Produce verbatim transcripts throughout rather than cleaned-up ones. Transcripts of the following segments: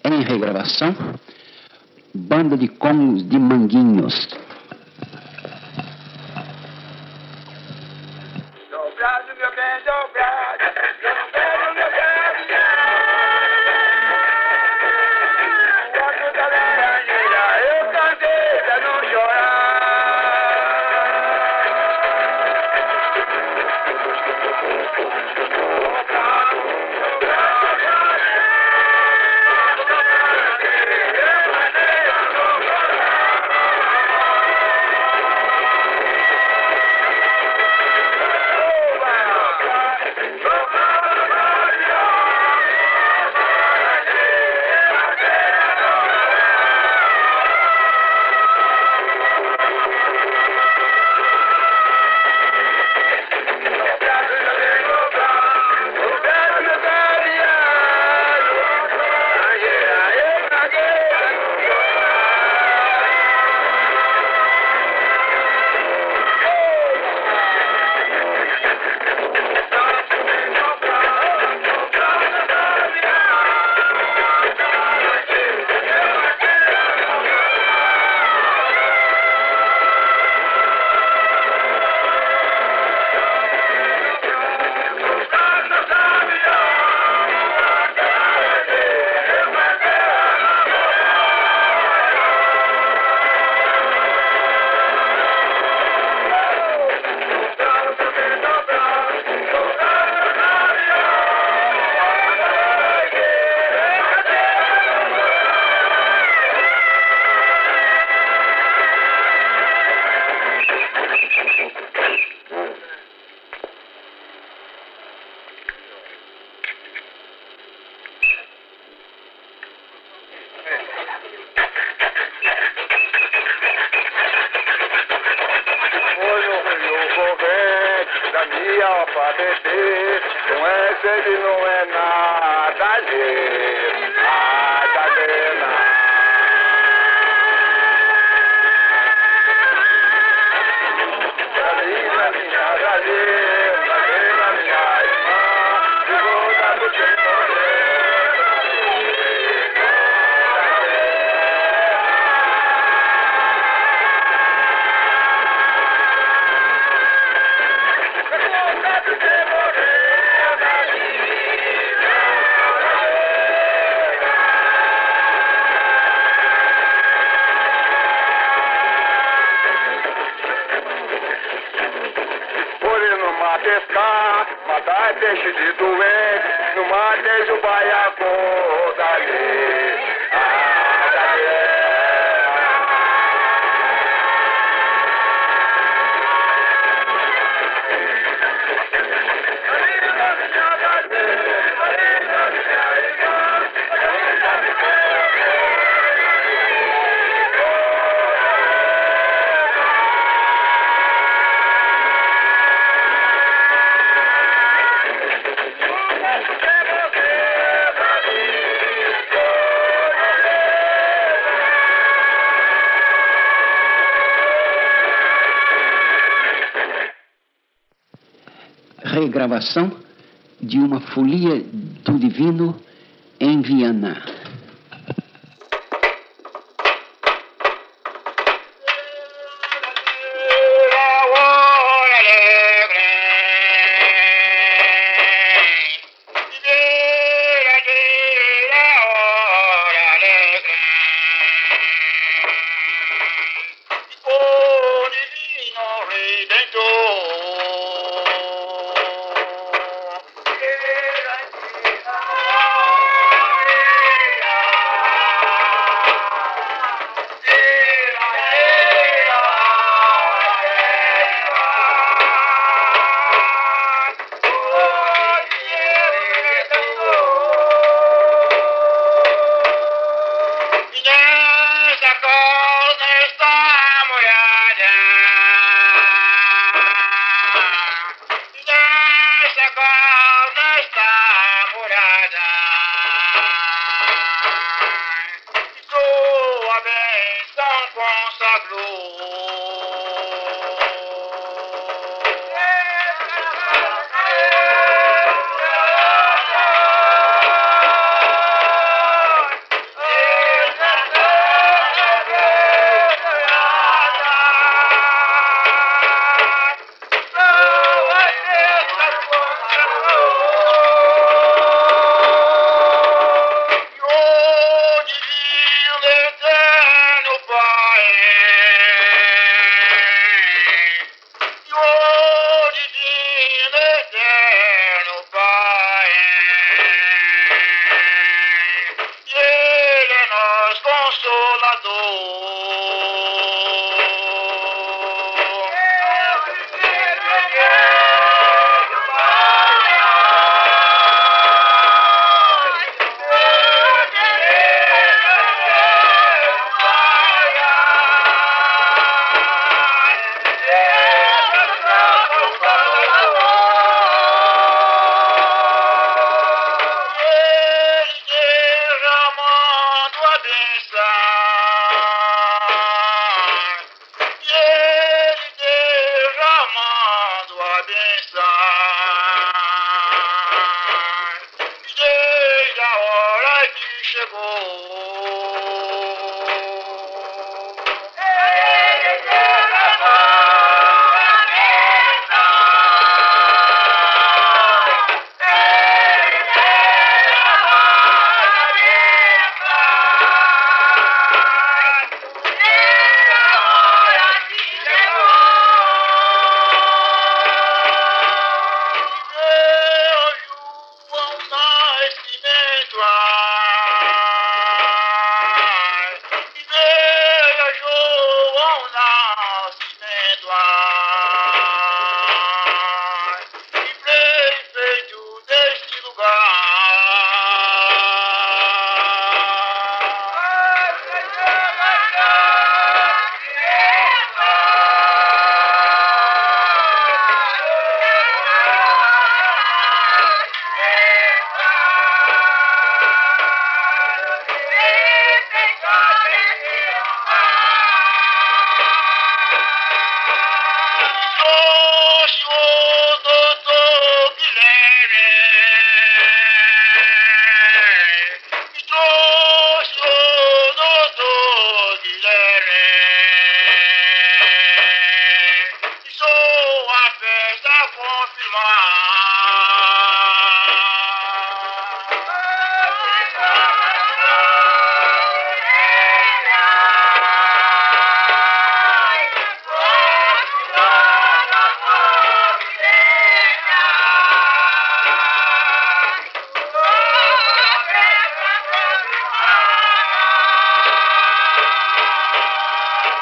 em regravação, Banda de Congos de Manguinhos. Dobrado, meu bem, dobrado, dobrado, meu bem. Quando da laranjeira eu cantei pra não chorar. Não é sede, não é nada de nada de nada. Ali na minha galinha, ali na minha irmã, de volta do tempo. Pescar, matar peixe de doente, no mar desde o baiacu dali, ah, dali. Regravação de uma folia do divino em Viana. Desde a hora que chegou.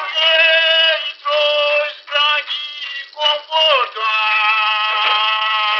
Conforto.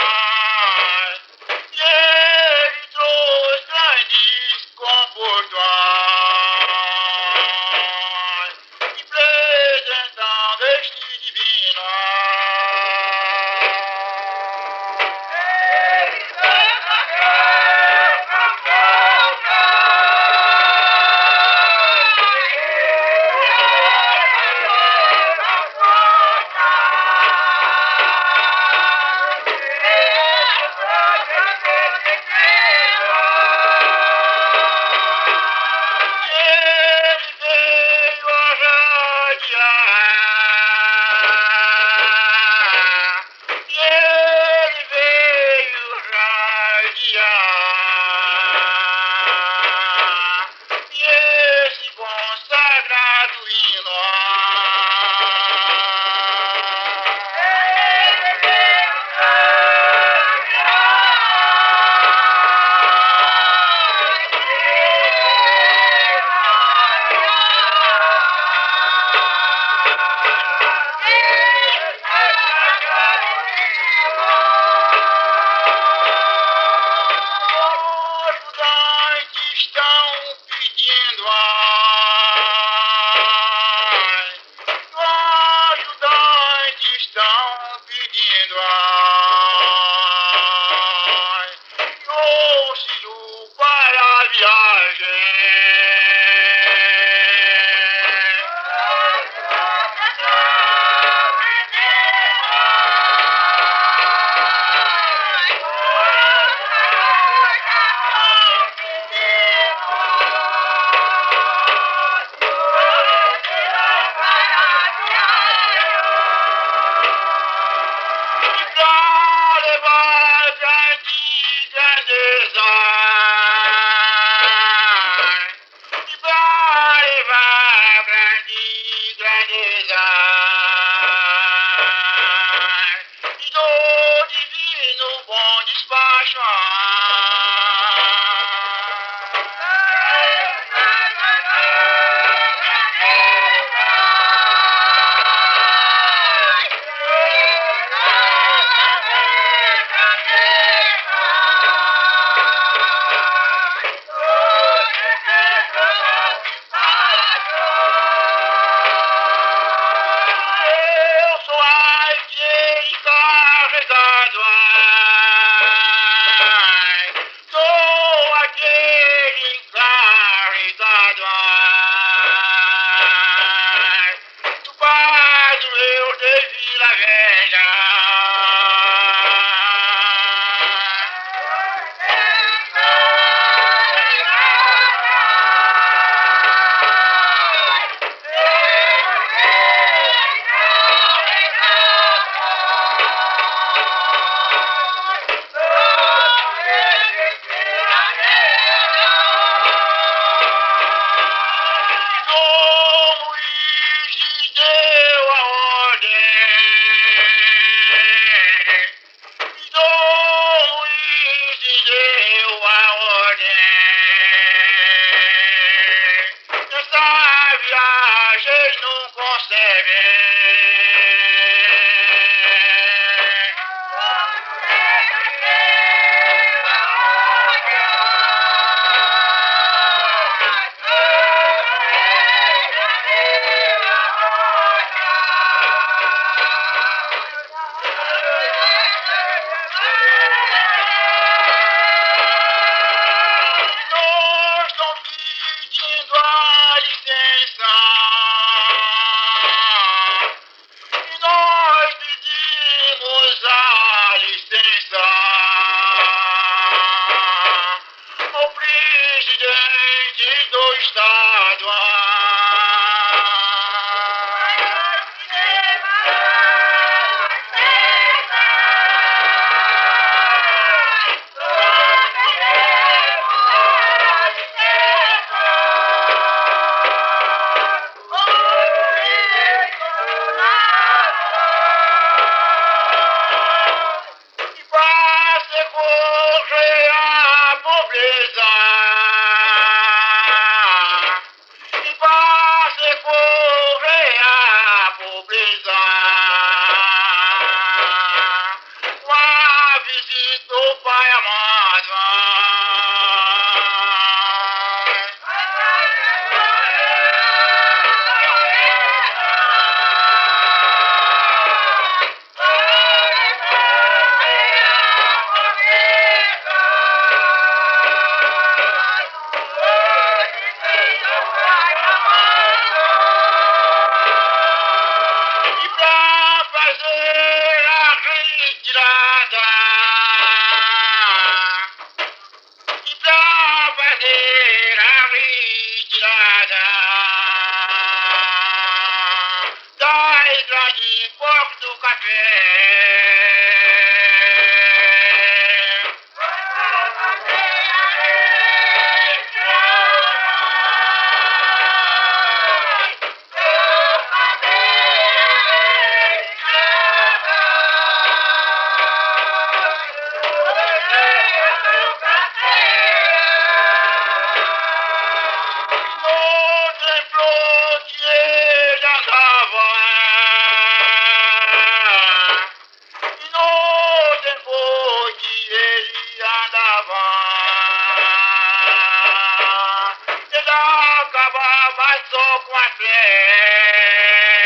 viagens não conseguem. Nós estamos pedindo a licença. E nós pedimos a licença ao presidente do estado. E para socorrer a pobreza, e para socorrer a pobreza, uma visita ao Pai amado. E pra fazer a retirada, e pra fazer a retirada das grandes porcos do café. No templo que ele andava, e no tempo que ele andava, ele acabava só com a fé.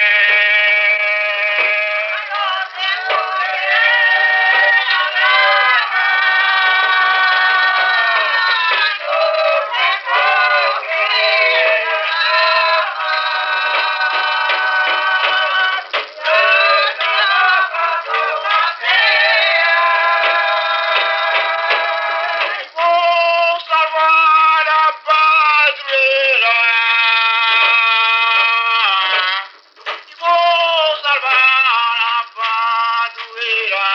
Vou salvar a padroeira, e vou salvar a padroeira,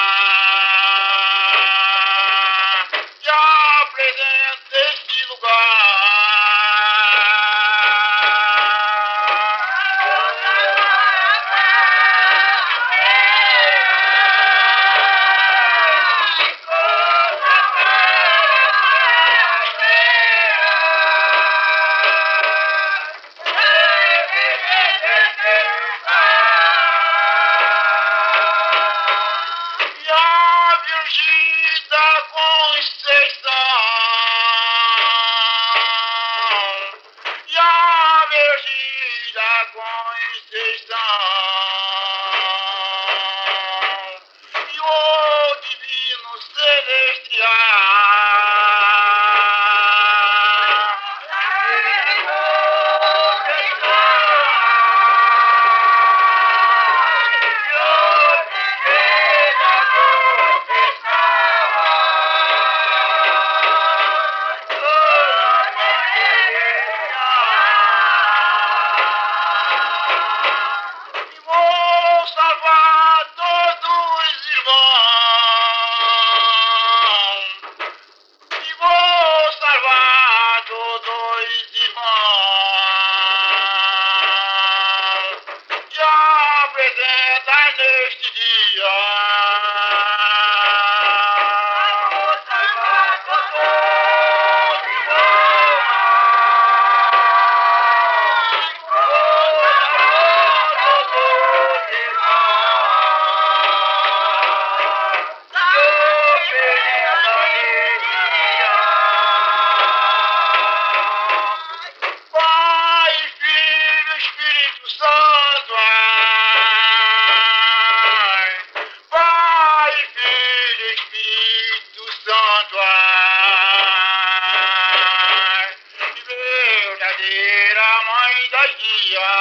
e apresento este lugar. E a Virgem da Conceição, e a Virgem da Conceição, e o Divino Celestial. E vou salvar todos os irmãos, e vou salvar todos os irmãos, e apresentar neste dia. Oh, Santo, ai, Pai, Filho, Espírito Santo, ai, verdadeira Mãe da Guia.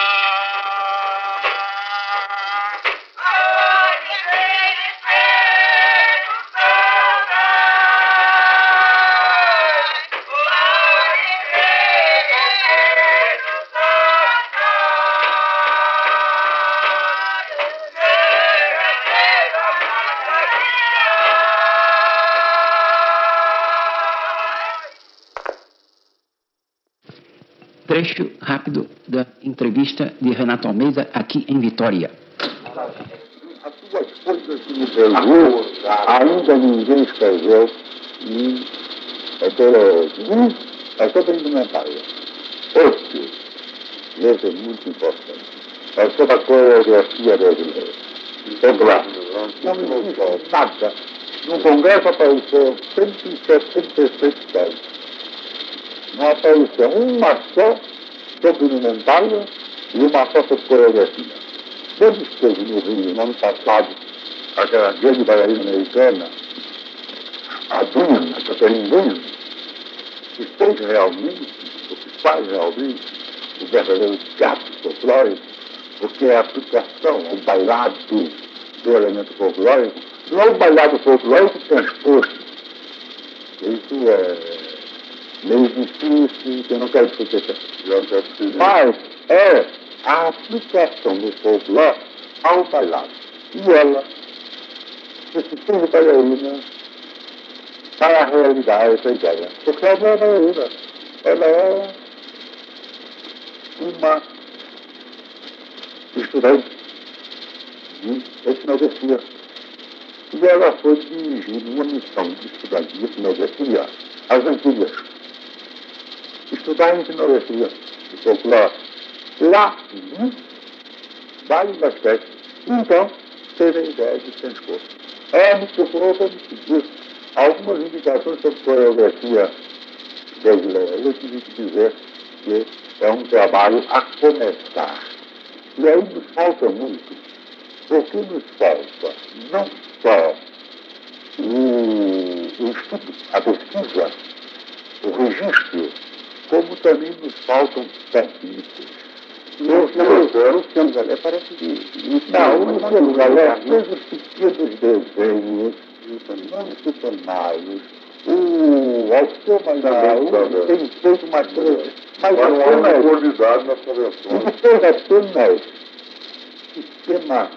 Trecho rápido da entrevista de Renato Almeida aqui em Vitória. As suas coisas no Brasil ainda ninguém escreveu e é pelo é sobre a indumentária. Outro, esse é muito importante, é sobre a coreografia brasileira. Vamos lá, não existe nada. No Congresso apareceu cento e setenta e seis teses. Não apareceu uma só sobre indumentária e uma só sobre coreografia. Quando esteve no Rio, no ano passado, aquela grande bailarina americana, a Dunham, a Catherine Dunham, que fez realmente, o que faz realmente, o verdadeiro teatro folclórico, porque é a aplicação, o bailado do elemento folclórico, não é o bailado folclórico transposto. Isso é meio difícil, eu não quero discutir isso. Mas é a aplicação do folclore ao bailado. E ela, esse tipo de bailarina, para realizar essa ideia. Porque ela é bailarina. Ela é uma estudante de etnografia. E ela foi dirigir uma missão de estudante de etnografia às Antilhas. Estudar etnografia de folclore. Lá, hum, vários aspectos. Então, teve a ideia de transpor. Ela me procurou para me pedir algumas indicações sobre coreografia brasileira. Eu tive que dizer que é um trabalho a começar. E aí nos falta muito, porque nos falta não só o, o estudo, a pesquisa, o registro, como também nos faltam técnicos. O Luciano Galé parece que... Não, o Luciano Galé fez os pequenos desenhos, não cenários. O Alceu Magal tem feito uma coisa... Mas não é qualidade nas convenções. Ele fez apenas sistema...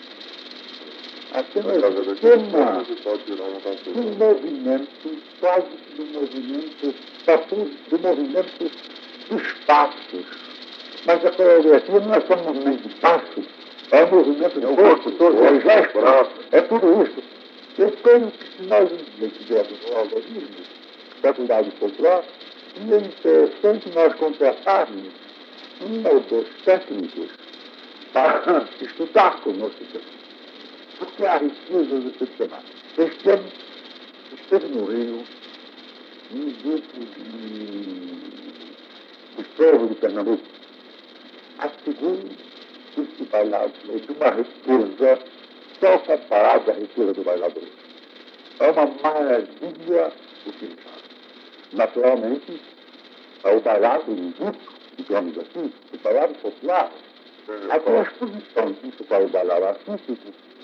Apenas sistema do movimento, quase que do movimento, do movimento dos passos. Mas a coreografia não é só um movimento de passo, é um movimento de corpo todo, é gesto, é tudo isso. Eu creio que se nós tivermos um organismo da cuidado folclore, seria interessante nós contratarmos um ou dois técnicos para estudar conosco isso. Porque há riqueza do sistema. Este ano esteve no Rio um grupo de, de povo de Pernambuco. A segunda, esse bailado de uma riqueza só comparada à riqueza do bailador. É uma maravilha o que ele faz. Naturalmente, é o bailado invicto, digamos assim, o bailado popular. A transposição disso para o bailado artístico